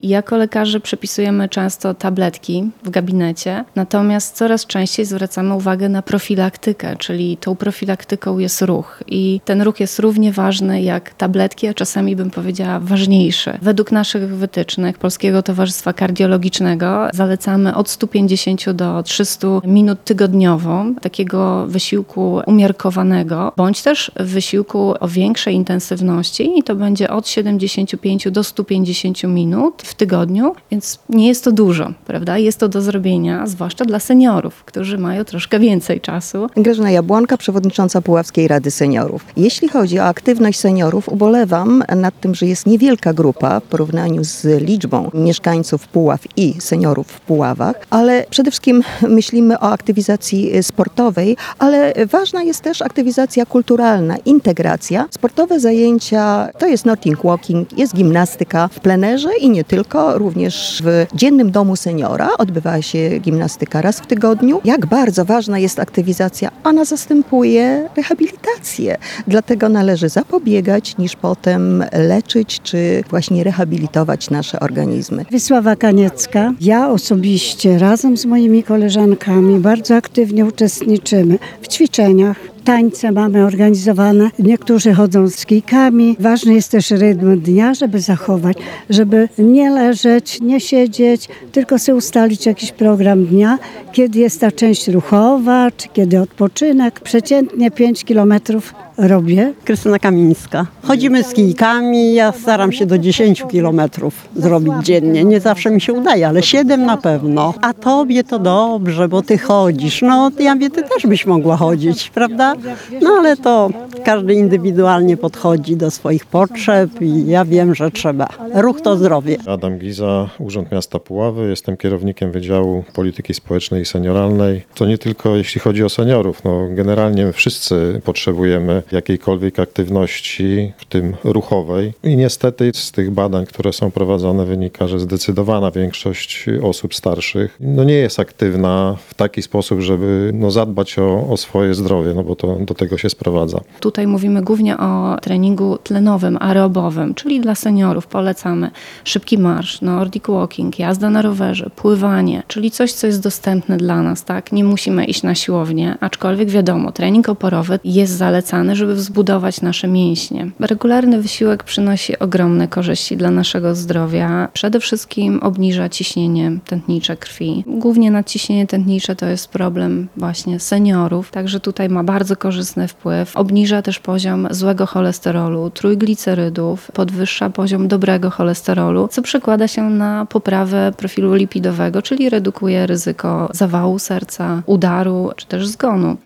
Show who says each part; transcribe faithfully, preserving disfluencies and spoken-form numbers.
Speaker 1: I jako lekarze przepisujemy często tabletki w gabinecie, natomiast coraz częściej zwracamy uwagę na profilaktykę, czyli tą profilaktyką jest ruch. I ten ruch jest równie ważny jak tabletki, a czasami bym powiedziała ważniejszy. Według naszych wytycznych Polskiego Towarzystwa Kardiologicznego zalecamy od stu pięćdziesięciu do trzystu minut tygodniowo takiego wysiłku umiarkowanego, bądź też wysiłku o większej intensywności i to będzie od siedemdziesięciu pięciu do stu pięćdziesięciu minut w tygodniu, więc nie jest to dużo, prawda? Jest to do zrobienia, zwłaszcza dla seniorów, którzy mają troszkę więcej czasu.
Speaker 2: Grażyna Jabłonka, przewodnicząca Puławskiej Rady Seniorów. Jeśli chodzi o aktywność seniorów, ubolewam nad tym, że jest niewielka grupa w porównaniu z liczbą mieszkańców Puław i seniorów w Puławach, ale przede wszystkim myślimy o aktywizacji sportowej, ale ważna jest też aktywizacja kulturalna, integracja. Sportowe zajęcia to jest Nordic Walking, jest gimnastyka w plenerze i nie tylko, również w dziennym domu seniora odbywa się gimnastyka raz w tygodniu. Jak bardzo ważna jest aktywizacja, ona zastępuje rehabilitację. Dlatego należy zapobiegać, niż potem leczyć, czy właśnie rehabilitować nasze organizmy.
Speaker 3: Wiesława Kaniecka. Ja osobiście razem z moimi koleżankami bardzo aktywnie uczestniczymy w ćwiczeniach. Tańce mamy organizowane, niektórzy chodzą z kijkami. Ważny jest też rytm dnia, żeby zachować, żeby nie leżeć, nie siedzieć, tylko sobie ustalić jakiś program dnia, kiedy jest ta część ruchowa, czy kiedy odpoczynek. Przeciętnie pięć kilometrów robię.
Speaker 4: Krystyna Kamińska. Chodzimy z kijkami, ja staram się do dziesięciu kilometrów zrobić dziennie. Nie zawsze mi się udaje, ale siedem na pewno. A tobie to dobrze, bo ty chodzisz. No ja wiem, ty też byś mogła chodzić, prawda? No ale to każdy indywidualnie podchodzi do swoich potrzeb i ja wiem, że trzeba. Ruch to zdrowie.
Speaker 5: Adam Giza, Urząd Miasta Puławy. Jestem kierownikiem Wydziału Polityki Społecznej i Senioralnej. To nie tylko jeśli chodzi o seniorów. No, generalnie wszyscy potrzebujemy jakiejkolwiek aktywności, w tym ruchowej. I niestety z tych badań, które są prowadzone, wynika, że zdecydowana większość osób starszych no nie jest aktywna w taki sposób, żeby no zadbać o, o swoje zdrowie, no bo to do tego się sprowadza.
Speaker 1: Tutaj mówimy głównie o treningu tlenowym, aerobowym, czyli dla seniorów polecamy szybki marsz, Nordic Walking, jazda na rowerze, pływanie, czyli coś, co jest dostępne dla nas, tak? Nie musimy iść na siłownię, aczkolwiek wiadomo, trening oporowy jest zalecany, żeby wzbudować nasze mięśnie. Regularny wysiłek przynosi ogromne korzyści dla naszego zdrowia. Przede wszystkim obniża ciśnienie tętnicze krwi. Głównie nadciśnienie tętnicze to jest problem właśnie seniorów, także tutaj ma bardzo korzystny wpływ. Obniża też poziom złego cholesterolu, trójglicerydów, podwyższa poziom dobrego cholesterolu, co przekłada się na poprawę profilu lipidowego, czyli redukuje ryzyko zawału serca, udaru czy też zgonu.